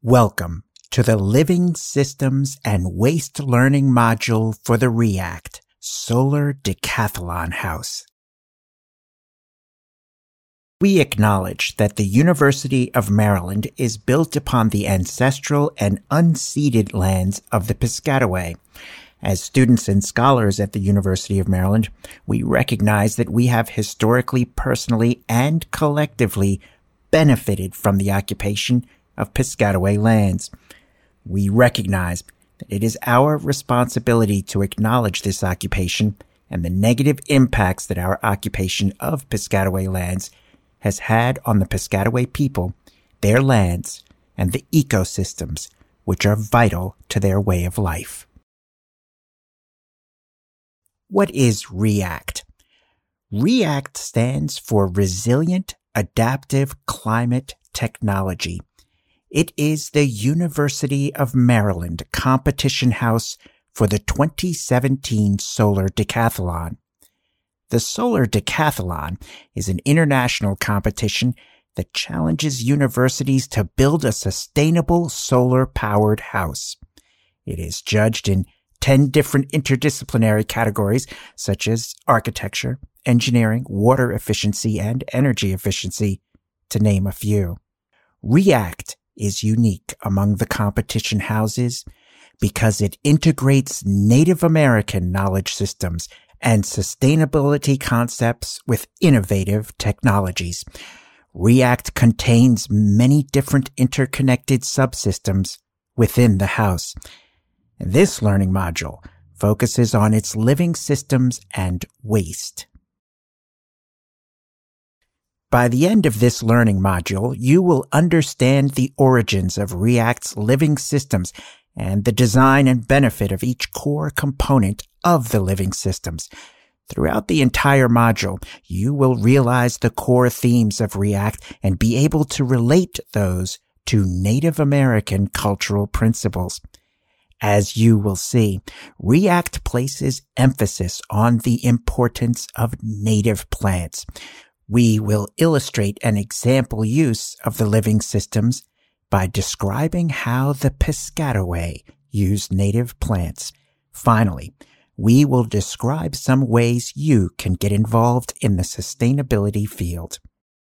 Welcome to the Living Systems and Waste Learning module for the REACT Solar Decathlon House. We acknowledge that the University of Maryland is built upon the ancestral and unceded lands of the Piscataway. As students and scholars at the University of Maryland, we recognize that we have historically, personally, and collectively benefited from the occupation of Piscataway lands. We recognize that it is our responsibility to acknowledge this occupation and the negative impacts that our occupation of Piscataway lands has had on the Piscataway people, their lands, and the ecosystems which are vital to their way of life. What is REACT? REACT stands for Resilient Adaptive Climate Technology. It is the University of Maryland competition house for the 2017 Solar Decathlon. The Solar Decathlon is an international competition that challenges universities to build a sustainable solar-powered house. It is judged in 10 different interdisciplinary categories such as architecture, engineering, water efficiency, and energy efficiency, to name a few. REACT is unique among the competition houses because it integrates Native American knowledge systems and sustainability concepts with innovative technologies. REACT contains many different interconnected subsystems within the house. This learning module focuses on its living systems and waste. By the end of this learning module, you will understand the origins of REACT's living systems and the design and benefit of each core component of the living systems. Throughout the entire module, you will realize the core themes of REACT and be able to relate those to Native American cultural principles. As you will see, REACT places emphasis on the importance of native plants. We will illustrate an example use of the living systems by describing how the Piscataway use native plants. Finally, we will describe some ways you can get involved in the sustainability field.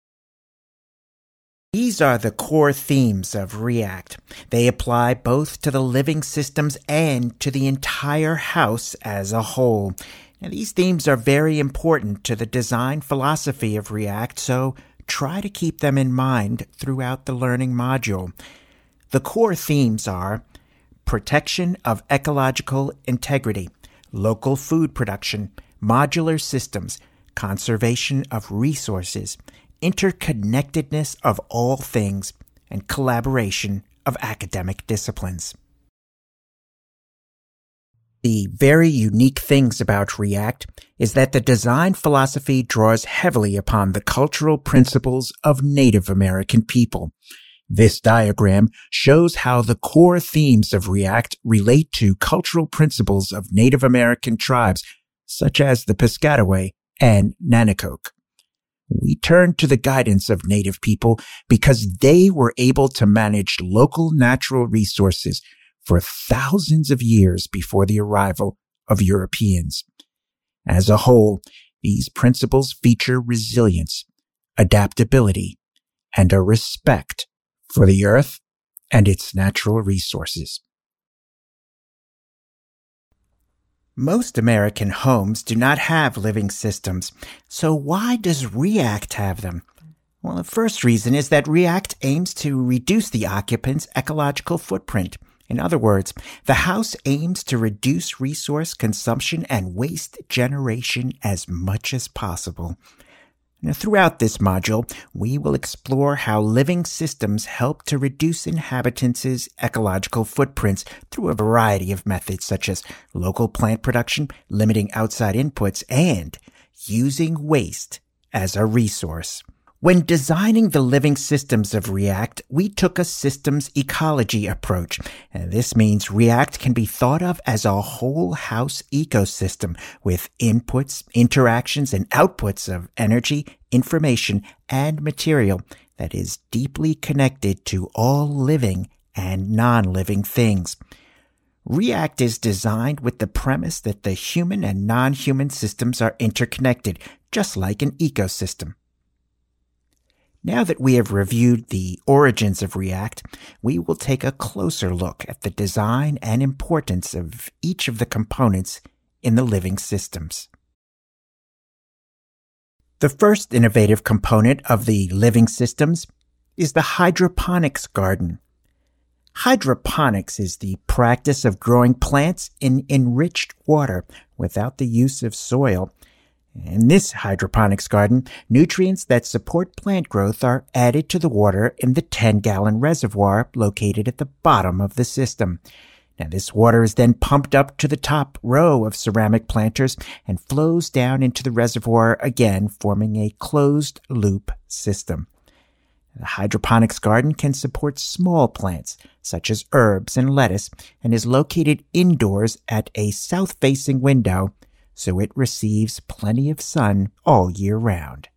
These are the core themes of REACT. They apply both to the living systems and to the entire house as a whole. Now, these themes are very important to the design philosophy of REACT, so try to keep them in mind throughout the learning module. The core themes are protection of ecological integrity, local food production, modular systems, conservation of resources, interconnectedness of all things, and collaboration of academic disciplines. The very unique things about REACT is that the design philosophy draws heavily upon the cultural principles of Native American people. This diagram shows how the core themes of REACT relate to cultural principles of Native American tribes, such as the Piscataway and Nanticoke. We turn to the guidance of Native people because they were able to manage local natural resources for thousands of years before the arrival of Europeans. As a whole, these principles feature resilience, adaptability, and a respect for the earth and its natural resources. Most American homes do not have living systems, so why does REACT have them? Well, the first reason is that REACT aims to reduce the occupant's ecological footprint. In other words, the house aims to reduce resource consumption and waste generation as much as possible. Now, throughout this module, we will explore how living systems help to reduce inhabitants' ecological footprints through a variety of methods such as local plant production, limiting outside inputs, and using waste as a resource. When designing the living systems of REACT, we took a systems ecology approach. And this means REACT can be thought of as a whole house ecosystem with inputs, interactions, and outputs of energy, information, and material that is deeply connected to all living and non-living things. REACT is designed with the premise that the human and non-human systems are interconnected, just like an ecosystem. Now that we have reviewed the origins of REACT, we will take a closer look at the design and importance of each of the components in the living systems. The first innovative component of the living systems is the hydroponics garden. Hydroponics is the practice of growing plants in enriched water without the use of soil. In this hydroponics garden, nutrients that support plant growth are added to the water in the 10-gallon reservoir located at the bottom of the system. Now, this water is then pumped up to the top row of ceramic planters and flows down into the reservoir again, forming a closed-loop system. The hydroponics garden can support small plants, such as herbs and lettuce, and is located indoors at a south-facing window, so it receives plenty of sun all year round.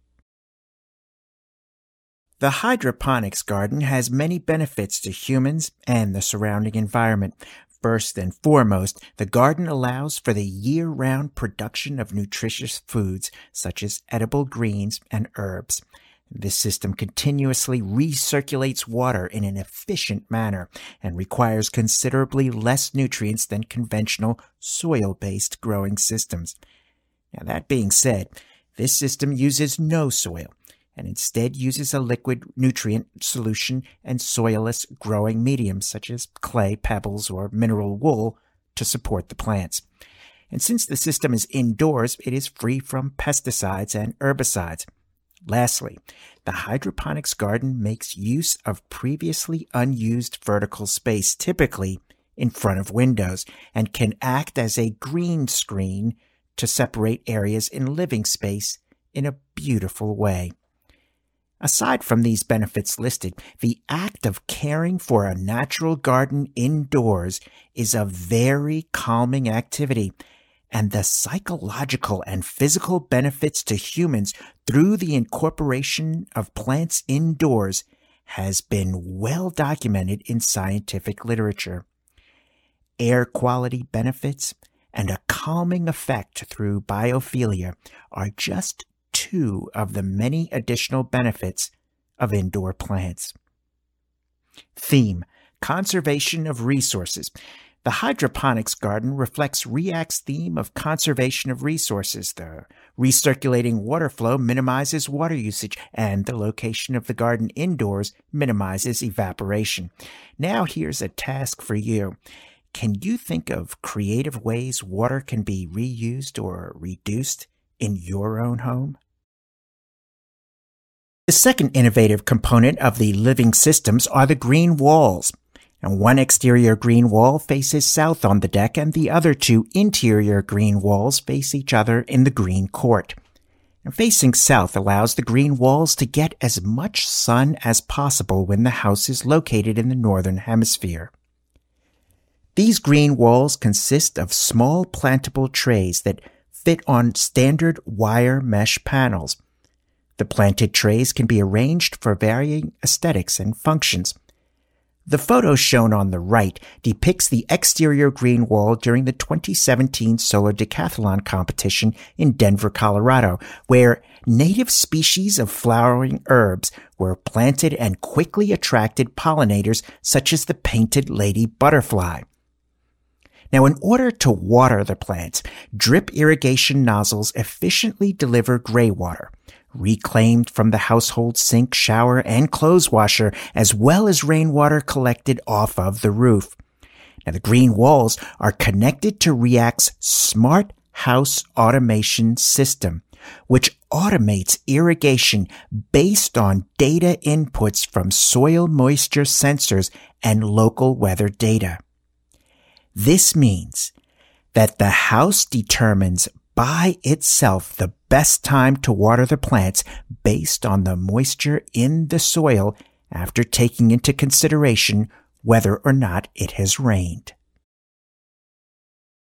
The hydroponics garden has many benefits to humans and the surrounding environment. First and foremost, the garden allows for the year-round production of nutritious foods, such as edible greens and herbs. This system continuously recirculates water in an efficient manner and requires considerably less nutrients than conventional soil-based growing systems. Now, that being said, this system uses no soil and instead uses a liquid nutrient solution and soilless growing mediums such as clay, pebbles, or mineral wool to support the plants. And since the system is indoors, it is free from pesticides and herbicides. Lastly, the hydroponics garden makes use of previously unused vertical space, typically in front of windows, and can act as a green screen to separate areas in living space in a beautiful way. Aside from these benefits listed, the act of caring for a natural garden indoors is a very calming activity, and the psychological and physical benefits to humans through the incorporation of plants indoors has been well documented in scientific literature. Air quality benefits and a calming effect through biophilia are just two of the many additional benefits of indoor plants. Theme: conservation of resources. The hydroponics garden reflects REACT's theme of conservation of resources. The recirculating water flow minimizes water usage, and the location of the garden indoors minimizes evaporation. Now here's a task for you. Can you think of creative ways water can be reused or reduced in your own home? The second innovative component of the living systems are the green walls. And one exterior green wall faces south on the deck, and the other two interior green walls face each other in the green court. And facing south allows the green walls to get as much sun as possible when the house is located in the northern hemisphere. These green walls consist of small plantable trays that fit on standard wire mesh panels. The planted trays can be arranged for varying aesthetics and functions. The photo shown on the right depicts the exterior green wall during the 2017 Solar Decathlon competition in Denver, Colorado, where native species of flowering herbs were planted and quickly attracted pollinators such as the painted lady butterfly. Now, in order to water the plants, drip irrigation nozzles efficiently deliver gray water, reclaimed from the household sink, shower, and clothes washer, as well as rainwater collected off of the roof. Now, the green walls are connected to REACT's Smart House Automation System, which automates irrigation based on data inputs from soil moisture sensors and local weather data. This means that the house determines by itself the best time to water the plants based on the moisture in the soil after taking into consideration whether or not it has rained.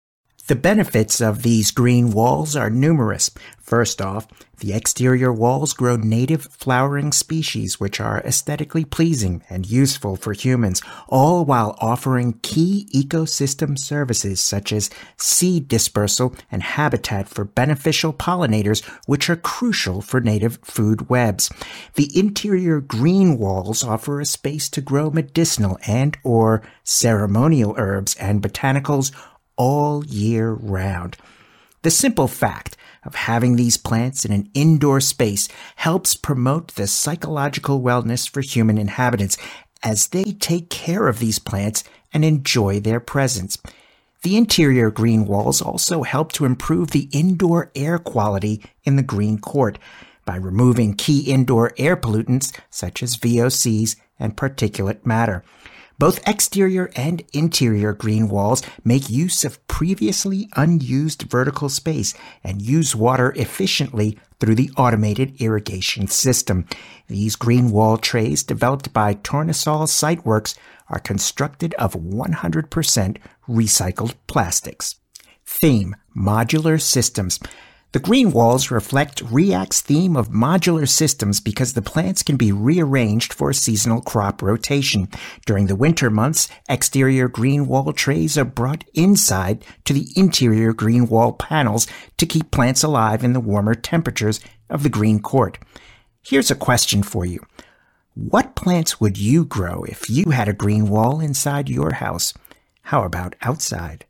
The benefits of these green walls are numerous. First off, the exterior walls grow native flowering species which are aesthetically pleasing and useful for humans, all while offering key ecosystem services such as seed dispersal and habitat for beneficial pollinators, which are crucial for native food webs. The interior green walls offer a space to grow medicinal and/or ceremonial herbs and botanicals all year round. The simple fact of having these plants in an indoor space helps promote the psychological wellness for human inhabitants as they take care of these plants and enjoy their presence. The interior green walls also help to improve the indoor air quality in the green court by removing key indoor air pollutants such as VOCs and particulate matter. Both exterior and interior green walls make use of previously unused vertical space and use water efficiently through the automated irrigation system. These green wall trays developed by Tornasol SiteWorks are constructed of 100% recycled plastics. Theme: Modular Systems. The green walls reflect REACT's theme of modular systems because the plants can be rearranged for seasonal crop rotation. During the winter months, exterior green wall trays are brought inside to the interior green wall panels to keep plants alive in the warmer temperatures of the green court. Here's a question for you. What plants would you grow if you had a green wall inside your house? How about outside?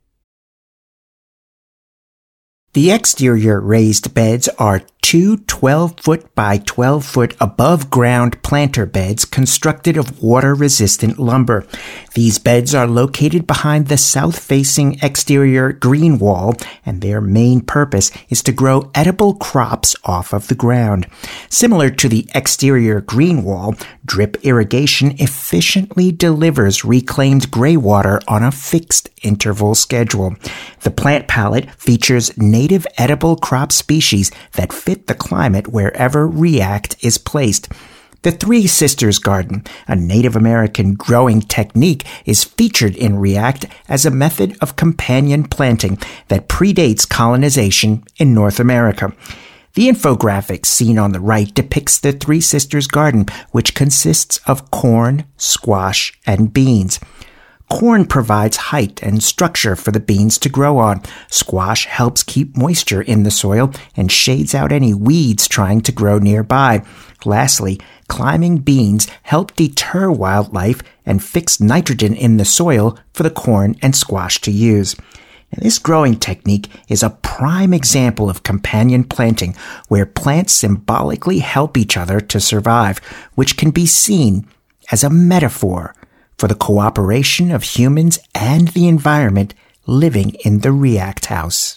The exterior raised beds are two 12-foot by 12-foot above-ground planter beds constructed of water-resistant lumber. These beds are located behind the south-facing exterior green wall, and their main purpose is to grow edible crops off of the ground. Similar to the exterior green wall, drip irrigation efficiently delivers reclaimed gray water on a fixed interval schedule. The plant palette features native edible crop species that fit the climate wherever REACT is placed. The Three Sisters Garden, a Native American growing technique, is featured in REACT as a method of companion planting that predates colonization in North America. The infographic seen on the right depicts the Three Sisters Garden, which consists of corn, squash, and beans. Corn provides height and structure for the beans to grow on. Squash helps keep moisture in the soil and shades out any weeds trying to grow nearby. Lastly, climbing beans help deter wildlife and fix nitrogen in the soil for the corn and squash to use. And this growing technique is a prime example of companion planting, where plants symbolically help each other to survive, which can be seen as a metaphor for the cooperation of humans and the environment living in the REACT house.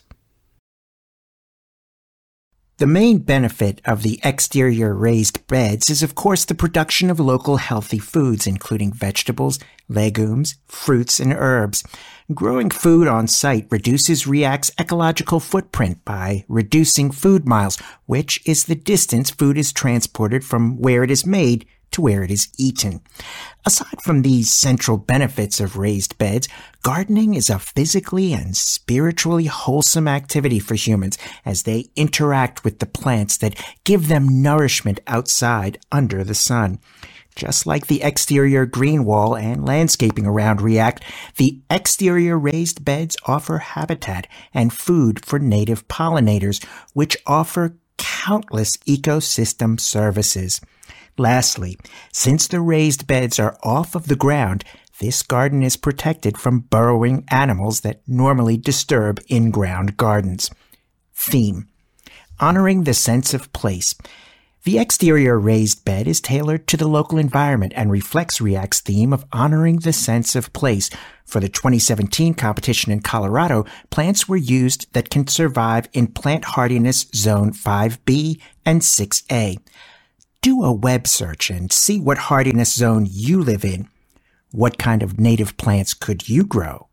The main benefit of the exterior raised beds is, of course, the production of local healthy foods, including vegetables, legumes, fruits, and herbs. Growing food on site reduces REACT's ecological footprint by reducing food miles, which is the distance food is transported from where it is made to where it is eaten. Aside from these central benefits of raised beds, gardening is a physically and spiritually wholesome activity for humans as they interact with the plants that give them nourishment outside under the sun. Just like the exterior green wall and landscaping around REACT, the exterior raised beds offer habitat and food for native pollinators, which offer countless ecosystem services. Lastly, since the raised beds are off of the ground, this garden is protected from burrowing animals that normally disturb in-ground gardens. Theme: Honoring the sense of place. The exterior raised bed is tailored to the local environment and reflects REACT's theme of honoring the sense of place. For the 2017 competition in Colorado, plants were used that can survive in plant hardiness zone 5B and 6A. Do a web search and see what hardiness zone you live in. What kind of native plants could you grow?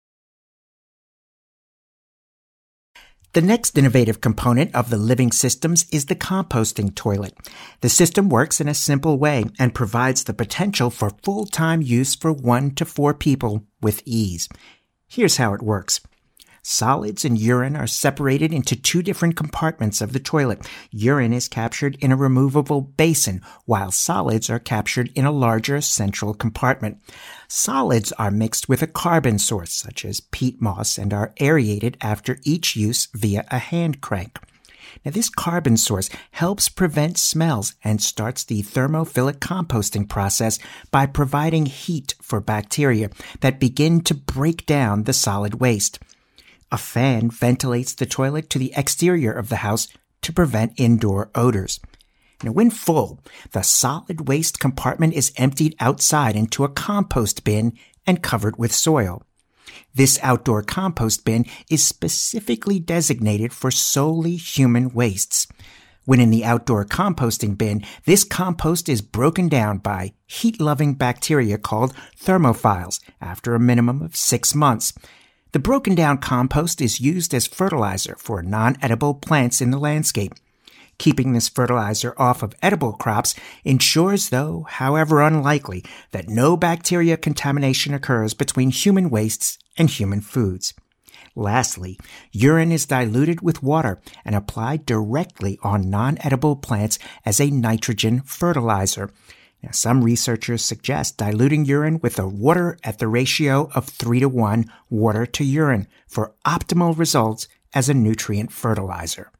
The next innovative component of the living systems is the composting toilet. The system works in a simple way and provides the potential for full-time use for 1 to 4 people with ease. Here's how it works. Solids and urine are separated into two different compartments of the toilet. Urine is captured in a removable basin, while solids are captured in a larger central compartment. Solids are mixed with a carbon source, such as peat moss, and are aerated after each use via a hand crank. Now, this carbon source helps prevent smells and starts the thermophilic composting process by providing heat for bacteria that begin to break down the solid waste. A fan ventilates the toilet to the exterior of the house to prevent indoor odors. Now, when full, the solid waste compartment is emptied outside into a compost bin and covered with soil. This outdoor compost bin is specifically designated for solely human wastes. When in the outdoor composting bin, this compost is broken down by heat-loving bacteria called thermophiles after a minimum of 6 months. The broken down compost is used as fertilizer for non-edible plants in the landscape. Keeping this fertilizer off of edible crops ensures, though however unlikely, that no bacteria contamination occurs between human wastes and human foods. Lastly, urine is diluted with water and applied directly on non-edible plants as a nitrogen fertilizer. Now, some researchers suggest diluting urine with a water at the ratio of 3:1 water to urine for optimal results as a nutrient fertilizer.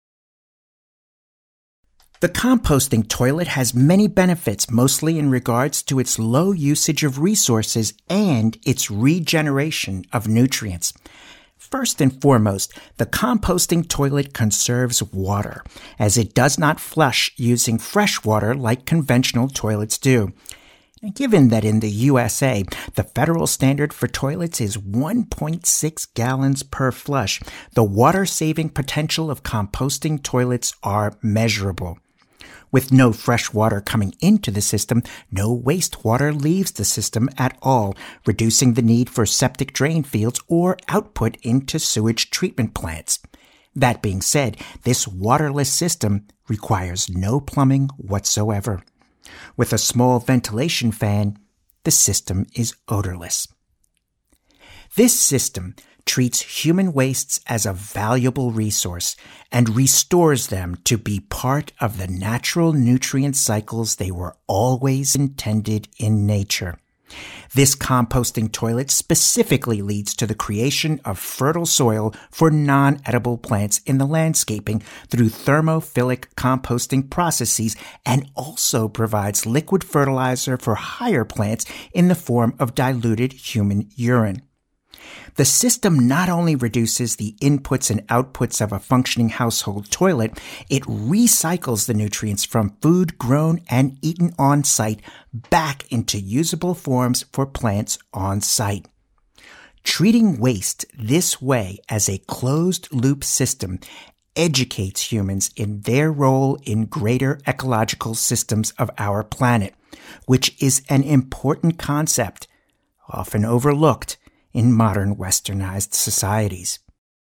The composting toilet has many benefits, mostly in regards to its low usage of resources and its regeneration of nutrients. First and foremost, the composting toilet conserves water, as it does not flush using fresh water like conventional toilets do. Given that in the USA, the federal standard for toilets is 1.6 gallons per flush, the water-saving potential of composting toilets are measurable. With no fresh water coming into the system, no wastewater leaves the system at all, reducing the need for septic drain fields or output into sewage treatment plants. That being said, this waterless system requires no plumbing whatsoever. With a small ventilation fan, the system is odorless. This system treats human wastes as a valuable resource and restores them to be part of the natural nutrient cycles they were always intended in nature. This composting toilet specifically leads to the creation of fertile soil for non-edible plants in the landscaping through thermophilic composting processes and also provides liquid fertilizer for higher plants in the form of diluted human urine. The system not only reduces the inputs and outputs of a functioning household toilet, it recycles the nutrients from food grown and eaten on site back into usable forms for plants on site. Treating waste this way as a closed-loop system educates humans in their role in greater ecological systems of our planet, which is an important concept, often overlooked in modern westernized societies.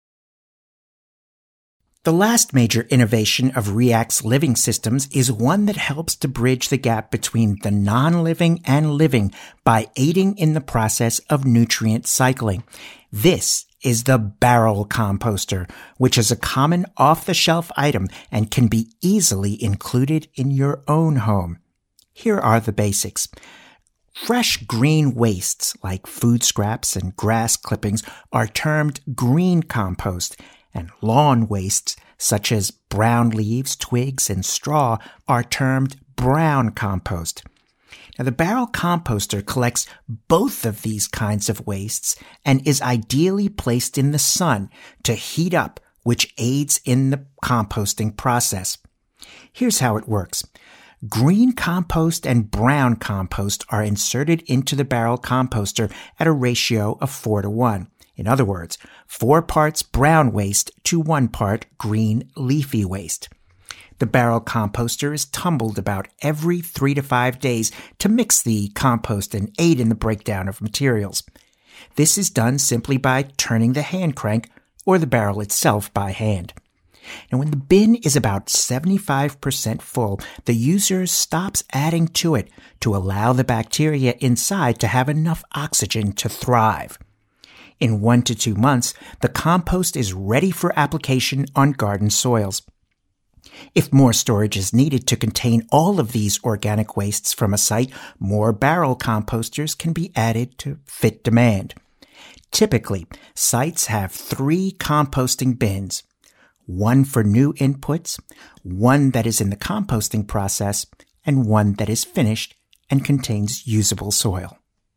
The last major innovation of REACT's living systems is one that helps to bridge the gap between the non-living and living by aiding in the process of nutrient cycling. This is the barrel composter, which is a common off-the-shelf item and can be easily included in your own home. Here are the basics. Fresh green wastes like food scraps and grass clippings are termed green compost, and lawn wastes such as brown leaves, twigs, and straw are termed brown compost. Now, the barrel composter collects both of these kinds of wastes and is ideally placed in the sun to heat up, which aids in the composting process. Here's how it works. Green compost and brown compost are inserted into the barrel composter at a ratio of 4:1. In other words, 4 parts brown waste to 1 part green leafy waste. The barrel composter is tumbled about every 3 to 5 days to mix the compost and aid in the breakdown of materials. This is done simply by turning the hand crank or the barrel itself by hand. And when the bin is about 75% full, the user stops adding to it to allow the bacteria inside to have enough oxygen to thrive. In 1 to 2 months, the compost is ready for application on garden soils. If more storage is needed to contain all of these organic wastes from a site, more barrel composters can be added to fit demand. Typically, sites have 3 composting bins, one for new inputs, one that is in the composting process, and one that is finished and contains usable soil.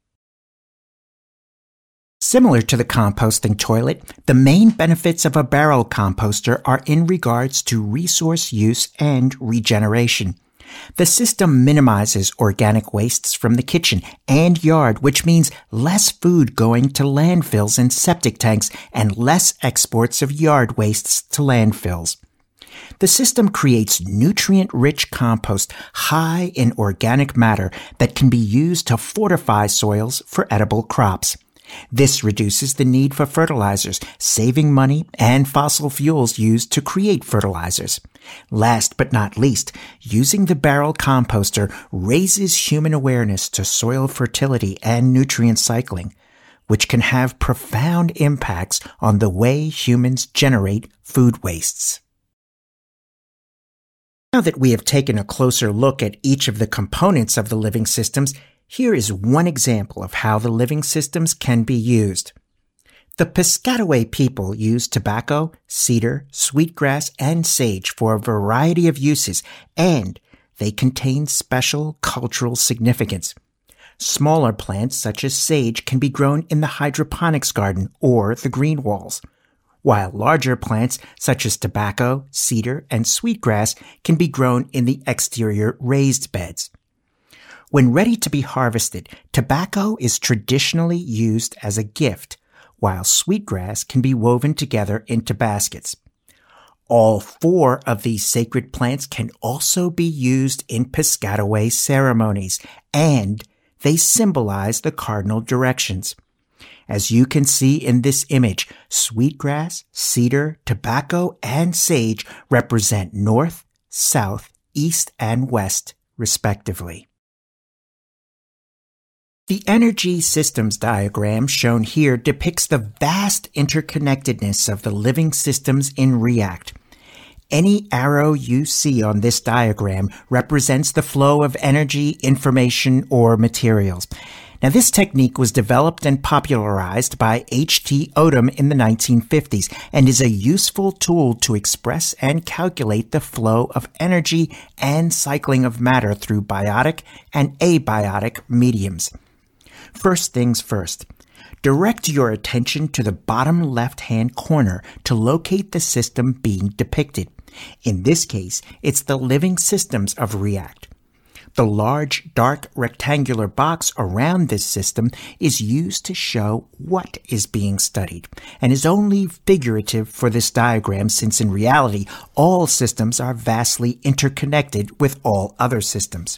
Similar to the composting toilet, the main benefits of a barrel composter are in regards to resource use and regeneration. The system minimizes organic wastes from the kitchen and yard, which means less food going to landfills and septic tanks and less exports of yard wastes to landfills. The system creates nutrient-rich compost high in organic matter that can be used to fortify soils for edible crops. This reduces the need for fertilizers, saving money and fossil fuels used to create fertilizers. Last but not least, using the barrel composter raises human awareness to soil fertility and nutrient cycling, which can have profound impacts on the way humans generate food wastes. Now that we have taken a closer look at each of the components of the living systems, here is one example of how the living systems can be used. The Piscataway people use tobacco, cedar, sweetgrass, and sage for a variety of uses, and they contain special cultural significance. Smaller plants such as sage can be grown in the hydroponics garden or the green walls, while larger plants such as tobacco, cedar, and sweetgrass can be grown in the exterior raised beds. When ready to be harvested, tobacco is traditionally used as a gift, while sweetgrass can be woven together into baskets. All 4 of these sacred plants can also be used in Piscataway ceremonies, and they symbolize the cardinal directions. As you can see in this image, sweetgrass, cedar, tobacco, and sage represent north, south, east, and west, respectively. The energy systems diagram shown here depicts the vast interconnectedness of the living systems in REACT. Any arrow you see on this diagram represents the flow of energy, information, or materials. Now, this technique was developed and popularized by H.T. Odum in the 1950s and is a useful tool to express and calculate the flow of energy and cycling of matter through biotic and abiotic mediums. First things first, direct your attention to the bottom left-hand corner to locate the system being depicted. In this case, it's the living systems of REACT. The large, dark, rectangular box around this system is used to show what is being studied, and is only figurative for this diagram since in reality, all systems are vastly interconnected with all other systems.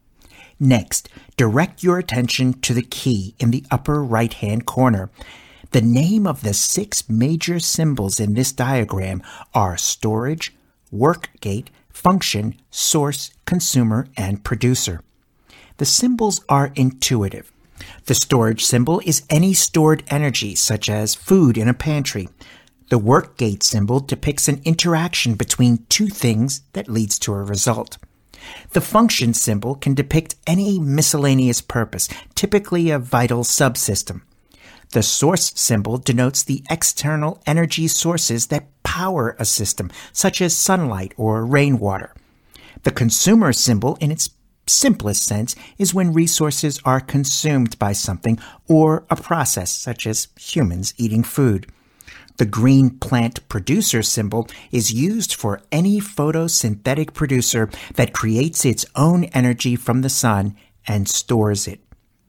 Next, direct your attention to the key in the upper right-hand corner. The name of the 6 major symbols in this diagram are storage, work gate, function, source, consumer, and producer. The symbols are intuitive. The storage symbol is any stored energy, such as food in a pantry. The work gate symbol depicts an interaction between 2 things that leads to a result. The function symbol can depict any miscellaneous purpose, typically a vital subsystem. The source symbol denotes the external energy sources that power a system, such as sunlight or rainwater. The consumer symbol, in its simplest sense, is when resources are consumed by something or a process, such as humans eating food. The green plant producer symbol is used for any photosynthetic producer that creates its own energy from the sun and stores it.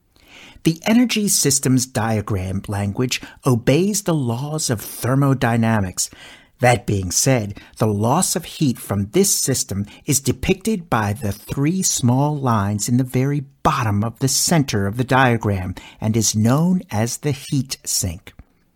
The energy systems diagram language obeys the laws of thermodynamics. That being said, the loss of heat from this system is depicted by the 3 small lines in the very bottom of the center of the diagram and is known as the heat sink.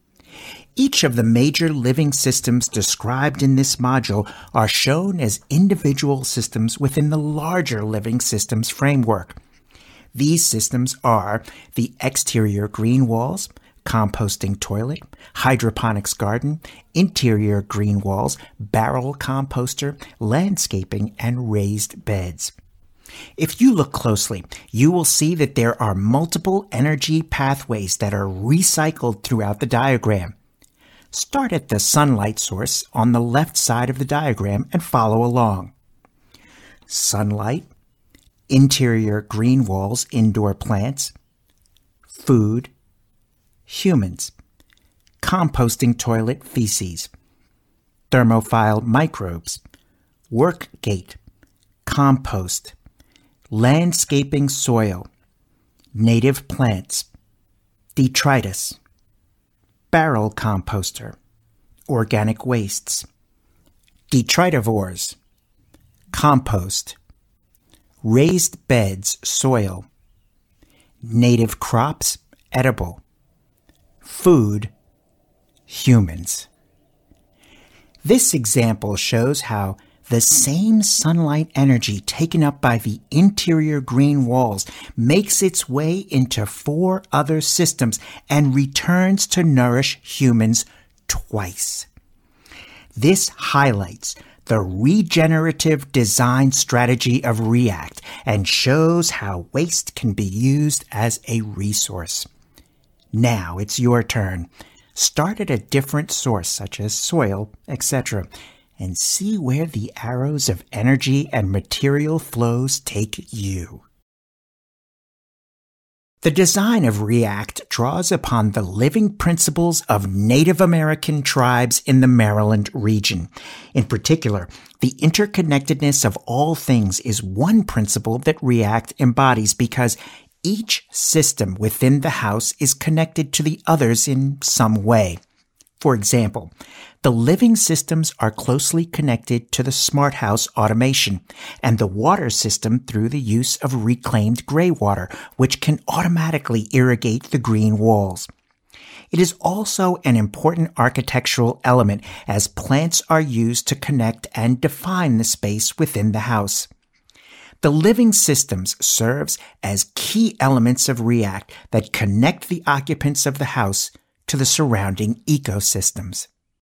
Each of the major living systems described in this module are shown as individual systems within the larger living systems framework. These systems are the exterior green walls, composting toilet, hydroponics garden, interior green walls, barrel composter, landscaping, and raised beds. If you look closely, you will see that there are multiple energy pathways that are recycled throughout the diagram. Start at the sunlight source on the left side of the diagram and follow along. Sunlight, interior green walls, indoor plants, food, humans, composting toilet feces, thermophile microbes, work gate, compost, landscaping soil, native plants, detritus, barrel composter, organic wastes, detritivores, compost, raised beds soil, native crops edible, food humans. This example shows how the same sunlight energy taken up by the interior green walls makes its way into 4 other systems and returns to nourish humans twice. This highlights the regenerative design strategy of REACT and shows how waste can be used as a resource. Now it's your turn. Start at a different source, such as soil, etc., and see where the arrows of energy and material flows take you. The design of REACT draws upon the living principles of Native American tribes in the Maryland region. In particular, the interconnectedness of all things is one principle that REACT embodies because each system within the house is connected to the others in some way. For example, the living systems are closely connected to the smart house automation and the water system through the use of reclaimed gray water, which can automatically irrigate the green walls. It is also an important architectural element as plants are used to connect and define the space within the house. The living systems serves as key elements of REACT that connect the occupants of the house to the surrounding ecosystems.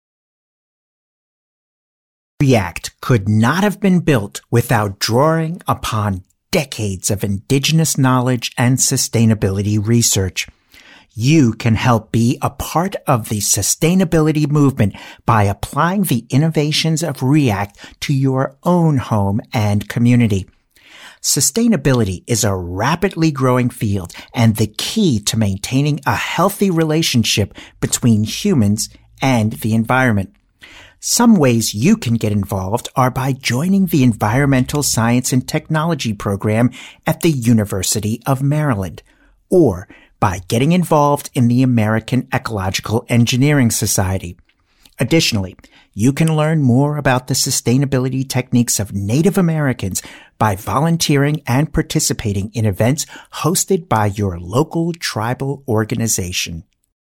REACT could not have been built without drawing upon decades of indigenous knowledge and sustainability research. You can help be a part of the sustainability movement by applying the innovations of REACT to your own home and community. Sustainability is a rapidly growing field and the key to maintaining a healthy relationship between humans and the environment. Some ways you can get involved are by joining the Environmental Science and Technology program at the University of Maryland, or by getting involved in the American Ecological Engineering Society. Additionally, you can learn more about the sustainability techniques of Native Americans by volunteering and participating in events hosted by your local tribal organization.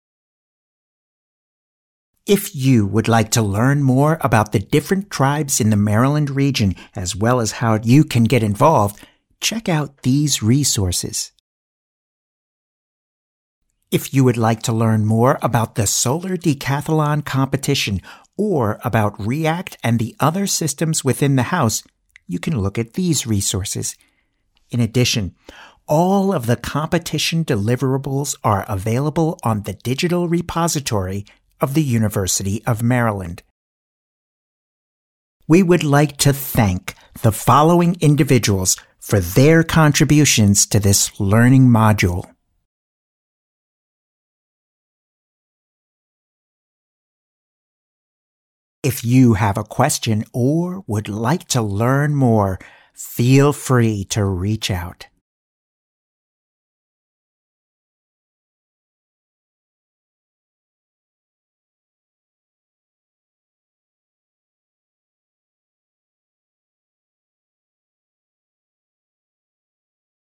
If you would like to learn more about the different tribes in the Maryland region, as well as how you can get involved, check out these resources. If you would like to learn more about the Solar Decathlon competition or about REACT and the other systems within the house, you can look at these resources. In addition, all of the competition deliverables are available on the digital repository of the University of Maryland. We would like to thank the following individuals for their contributions to this learning module. If you have a question or would like to learn more, feel free to reach out.